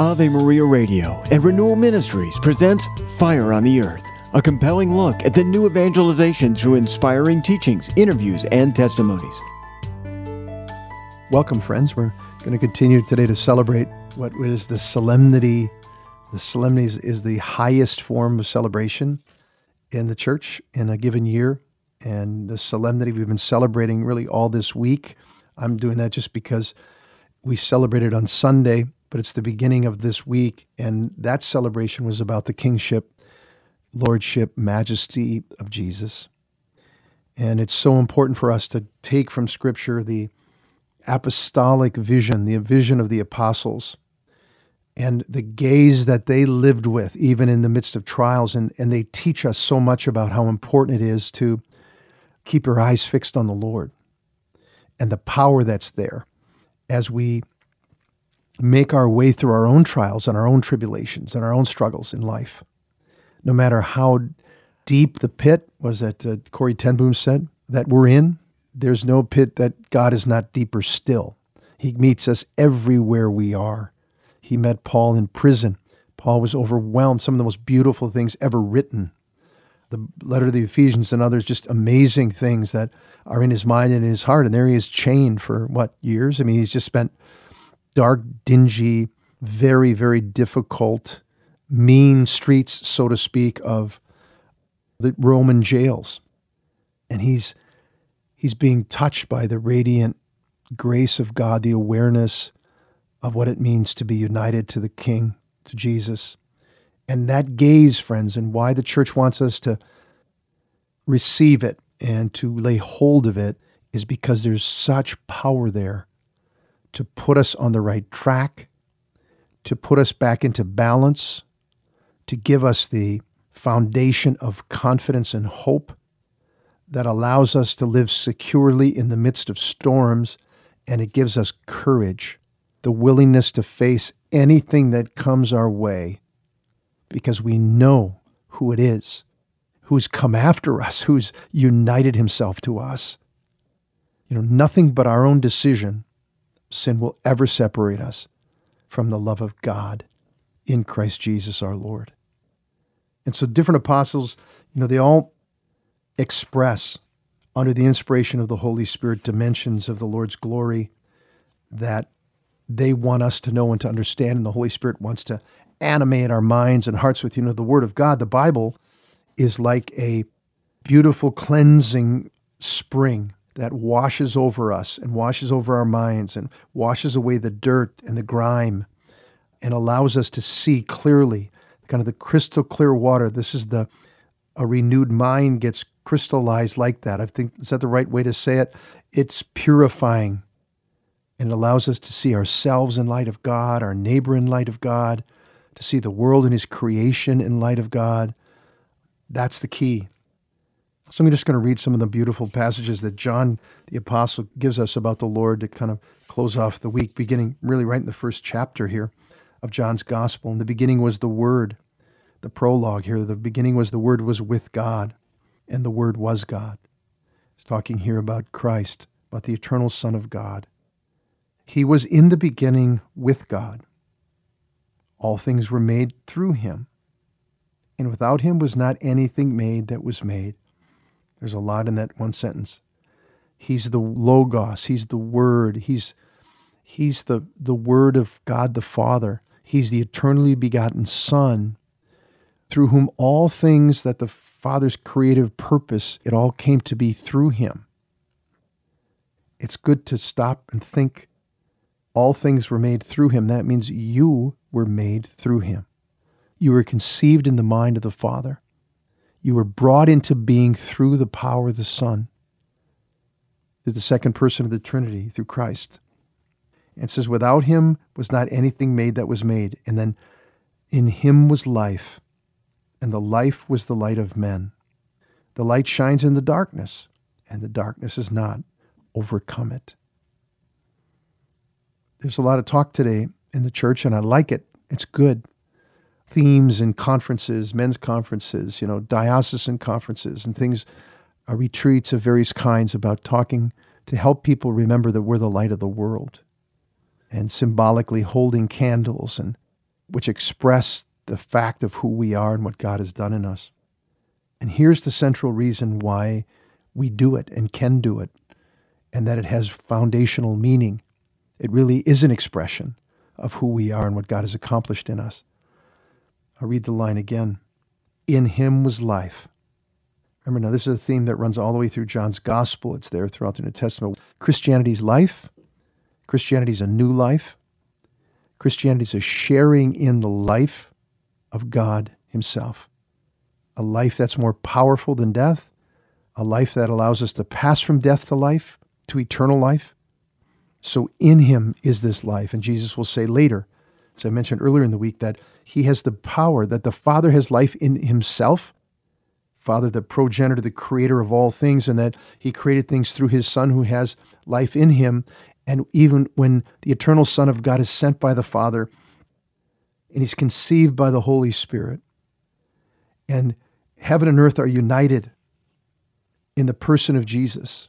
Ave Maria Radio and Renewal Ministries presents Fire on the Earth, a compelling look at the new evangelization through inspiring teachings, interviews, and testimonies. Welcome, friends. We're going to continue today to celebrate what is the solemnity. The solemnity is the highest form of celebration in the church in a given year. And the solemnity we've been celebrating really all this week. I'm doing that just because we celebrated on Sunday, but it's the beginning of this week. And that celebration was about the kingship, lordship, majesty of Jesus. And it's so important for us to take from Scripture the apostolic vision, the vision of the apostles, and the gaze that they lived with, even in the midst of trials. And they teach us so much about how important it is to keep your eyes fixed on the Lord and the power that's there as we make our way through our own trials and our own tribulations and our own struggles in life. No matter how deep the pit, was that Corrie ten Boom said, that we're in, there's no pit that God is not deeper still. He meets us everywhere we are. He met Paul in prison. Paul was overwhelmed. Some of the most beautiful things ever written. The letter to the Ephesians and others, just amazing things that are in his mind and in his heart. And there he is chained for, years? I mean, he's just spent dark, dingy, very, very difficult, mean streets, so to speak, of the Roman jails. And he's being touched by the radiant grace of God, the awareness of what it means to be united to the King, to Jesus. And that gaze, friends, and why the church wants us to receive it and to lay hold of it is because there's such power there to put us on the right track, to put us back into balance, to give us the foundation of confidence and hope that allows us to live securely in the midst of storms, and it gives us courage, the willingness to face anything that comes our way, because we know who it is, who's come after us, who's united himself to us. Nothing but our own decision, sin will ever separate us from the love of God in Christ Jesus our Lord. And so different apostles, they all express under the inspiration of the Holy Spirit dimensions of the Lord's glory that they want us to know and to understand, and the Holy Spirit wants to animate our minds and hearts with. The Word of God, the Bible, is like a beautiful cleansing spring that washes over us and washes over our minds and washes away the dirt and the grime and allows us to see clearly, kind of the crystal clear water. This is a renewed mind gets crystallized like that. I think, is that the right way to say it? It's purifying and allows us to see ourselves in light of God, our neighbor in light of God, to see the world and his creation in light of God. That's the key. So I'm just going to read some of the beautiful passages that John the Apostle gives us about the Lord to kind of close off the week, beginning really right in the first chapter here of John's Gospel. In the beginning was the Word. The prologue here, the beginning was the Word was with God, and the Word was God. He's talking here about Christ, about the eternal Son of God. He was in the beginning with God. All things were made through him, and without him was not anything made that was made. There's a lot in that one sentence. He's the Logos. He's the Word. He's the Word of God the Father. He's the eternally begotten Son, through whom all things that the Father's creative purpose, it all came to be through him. It's good to stop and think. All things were made through him. That means you were made through him. You were conceived in the mind of the Father. You were brought into being through the power of the Son, through the second person of the Trinity, through Christ. And it says, without him was not anything made that was made. And then in him was life, and the life was the light of men. The light shines in the darkness, and the darkness has not overcome it. There's a lot of talk today in the church, and I like it. It's good. Themes in conferences, men's conferences, diocesan conferences and things, retreats of various kinds about talking to help people remember that we're the light of the world. And symbolically holding candles and which express the fact of who we are and what God has done in us. And here's the central reason why we do it and can do it, and that it has foundational meaning. It really is an expression of who we are and what God has accomplished in us. I'll read the line again. In him was life. Remember, now this is a theme that runs all the way through John's gospel. It's there throughout the New Testament. Christianity's life. Christianity's a new life. Christianity's a sharing in the life of God himself. A life that's more powerful than death. A life that allows us to pass from death to life, to eternal life. So in him is this life. And Jesus will say later, as I mentioned earlier in the week, that he has the power, that the Father has life in himself. Father, the progenitor, the creator of all things, and that he created things through his Son who has life in him. And even when the eternal Son of God is sent by the Father, and he's conceived by the Holy Spirit, and heaven and earth are united in the person of Jesus,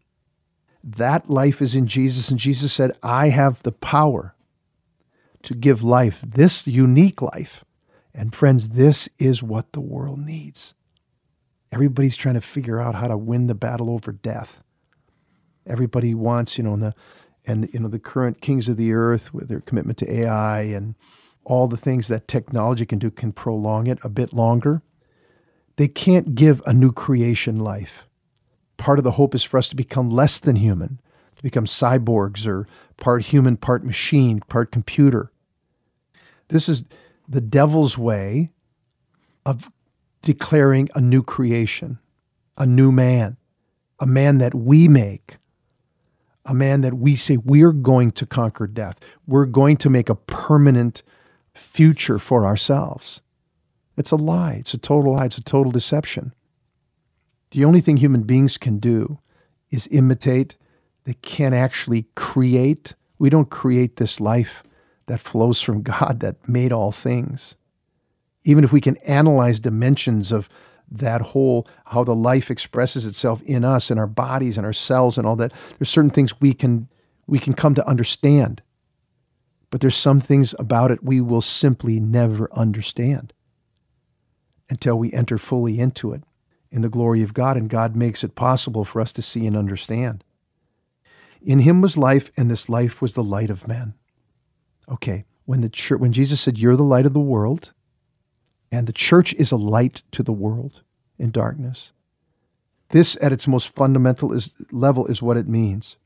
that life is in Jesus. And Jesus said, I have the power to give life, this unique life. And friends, this is what the world needs. Everybody's trying to figure out how to win the battle over death. Everybody wants, the current kings of the earth with their commitment to AI and all the things that technology can do can prolong it a bit longer. They can't give a new creation life. Part of the hope is for us to become less than human, to become cyborgs or part human, part machine, part computer. This is the devil's way of declaring a new creation, a new man, a man that we make, a man that we say we're going to conquer death. We're going to make a permanent future for ourselves. It's a lie. It's a total lie. It's a total deception. The only thing human beings can do is imitate. They can't actually create. We don't create this life that flows from God that made all things. Even if we can analyze dimensions of that whole, how the life expresses itself in us, in our bodies and our cells and all that, there's certain things we can come to understand. But there's some things about it we will simply never understand until we enter fully into it in the glory of God, and God makes it possible for us to see and understand. In him was life, and this life was the light of men. Okay, when Jesus said, you're the light of the world, and the church is a light to the world in darkness, this at its most fundamental level is what it means.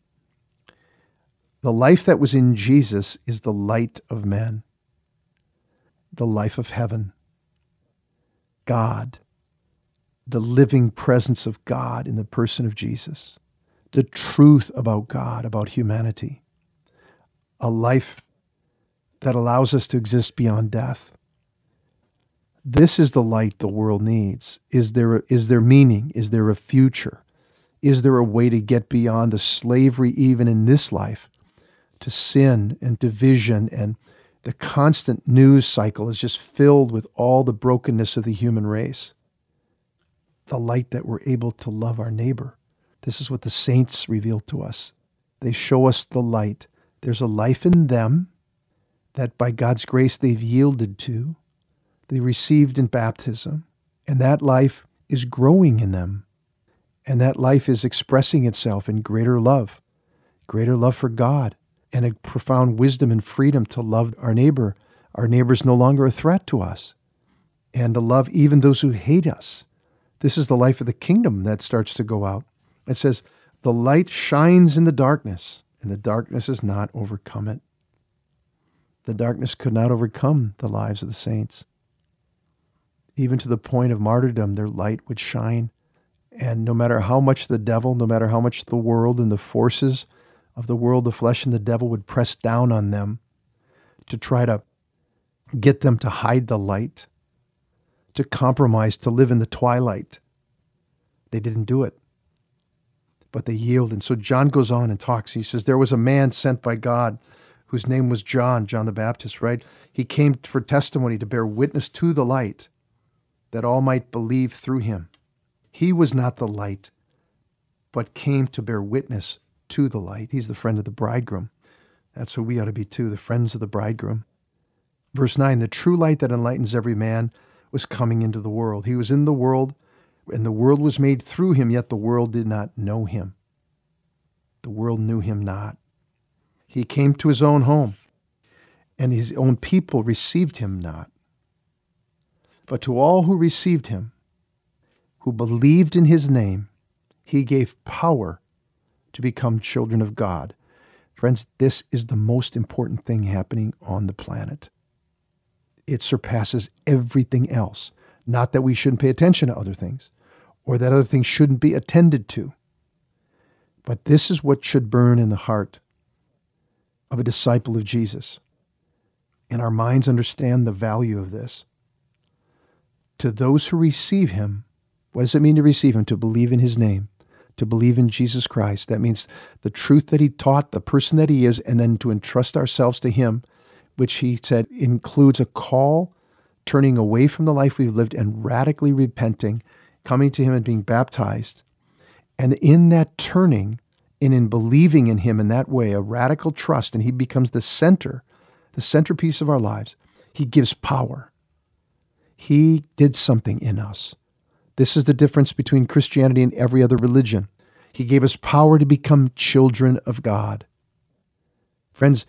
The life that was in Jesus is the light of men, the life of heaven, God, the living presence of God in the person of Jesus, the truth about God, about humanity, a life that allows us to exist beyond death. This is the light the world needs. Is there meaning? Is there a future? Is there a way to get beyond the slavery even in this life to sin and division, and the constant news cycle is just filled with all the brokenness of the human race? The light that we're able to love our neighbor. This is what the saints reveal to us. They show us the light. There's a life in them that by God's grace they've yielded to, they received in baptism, and that life is growing in them. And that life is expressing itself in greater love for God, and a profound wisdom and freedom to love our neighbor. Our neighbor is no longer a threat to us, and to love even those who hate us. This is the life of the kingdom that starts to go out. It says, the light shines in the darkness, and the darkness has not overcome it. The darkness could not overcome the lives of the saints. Even to the point of martyrdom, their light would shine. And no matter how much the devil, no matter how much the world and the forces of the world, the flesh and the devil would press down on them to try to get them to hide the light, to compromise, to live in the twilight, they didn't do it. But they yielded. And so John goes on and talks. He says, there was a man sent by God whose name was John the Baptist, right? He came for testimony, to bear witness to the light, that all might believe through him. He was not the light, but came to bear witness to the light. He's the friend of the bridegroom. That's who we ought to be too, the friends of the bridegroom. Verse 9, the true light that enlightens every man was coming into the world. He was in the world, and the world was made through him, yet the world did not know him. The world knew him not. He came to his own home, and his own people received him not. But to all who received him, who believed in his name, he gave power to become children of God. Friends, this is the most important thing happening on the planet. It surpasses everything else. Not that we shouldn't pay attention to other things, or that other things shouldn't be attended to. But this is what should burn in the heart of a disciple of Jesus. And our minds understand the value of this. To those who receive him, what does it mean to receive him? To believe in his name, to believe in Jesus Christ. That means the truth that he taught, the person that he is, and then to entrust ourselves to him, which he said includes a call, turning away from the life we've lived and radically repenting, coming to him and being baptized. And in that turning and in believing in him in that way, a radical trust, and he becomes the centerpiece of our lives, he gives power. He did something in us. This is the difference between Christianity and every other religion. He gave us power to become children of God. Friends,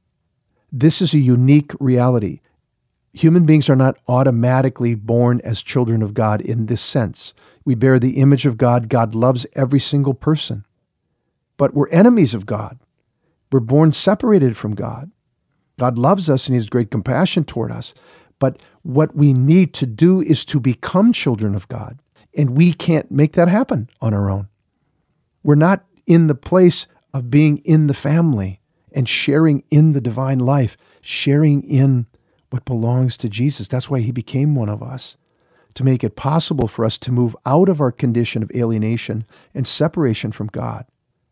this is a unique reality. Human beings are not automatically born as children of God in this sense. We bear the image of God. God loves every single person. But we're enemies of God. We're born separated from God. God loves us and he has great compassion toward us. But what we need to do is to become children of God. And we can't make that happen on our own. We're not in the place of being in the family and sharing in the divine life, sharing in what belongs to Jesus. That's why he became one of us, to make it possible for us to move out of our condition of alienation and separation from God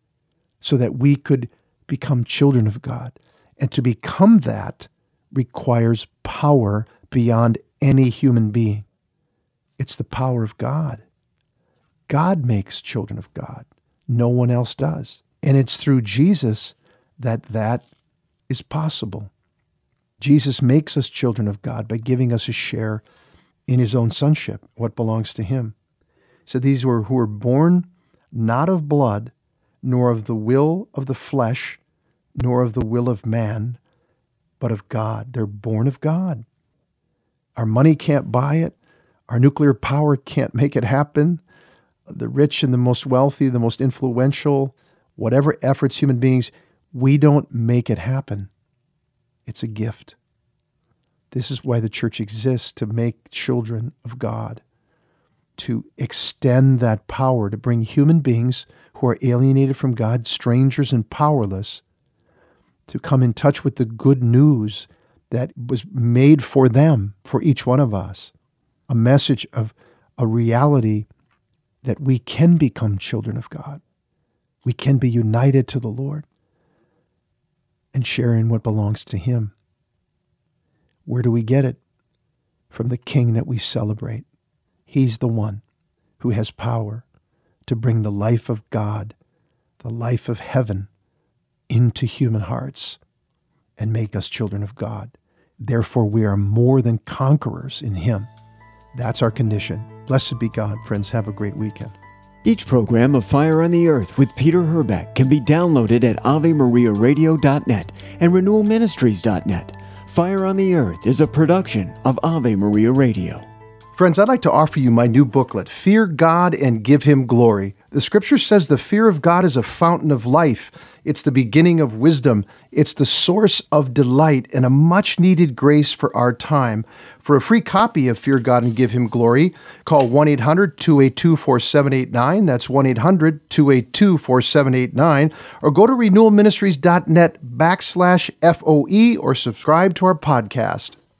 so that we could become children of God. And to become that requires power beyond any human being. It's the power of God. God makes children of God. No one else does. And it's through Jesus that is possible. Jesus makes us children of God by giving us a share in his own sonship, what belongs to him. So these were who were born not of blood, nor of the will of the flesh, nor of the will of man, but of God. They're born of God. Our money can't buy it. Our nuclear power can't make it happen. The rich and the most wealthy, the most influential, whatever efforts human beings, we don't make it happen. It's a gift. This is why the church exists, to make children of God, to extend that power, to bring human beings who are alienated from God, strangers and powerless, to come in touch with the good news that was made for them, for each one of us, a message of a reality that we can become children of God. We can be united to the Lord and share in what belongs to him. Where do we get it? From the King that we celebrate. He's the one who has power to bring the life of God, the life of heaven, into human hearts and make us children of God. Therefore, we are more than conquerors in him. That's our condition. Blessed be God. Friends, have a great weekend. Each program of Fire on the Earth with Peter Herbeck can be downloaded at AveMariaRadio.net and RenewalMinistries.net. Fire on the Earth is a production of Ave Maria Radio. Friends, I'd like to offer you my new booklet, Fear God and Give Him Glory. The scripture says the fear of God is a fountain of life. It's the beginning of wisdom. It's the source of delight and a much-needed grace for our time. For a free copy of Fear God and Give Him Glory, call 1-800-282-4789. That's 1-800-282-4789. Or go to renewalministries.net /FOE or subscribe to our podcast.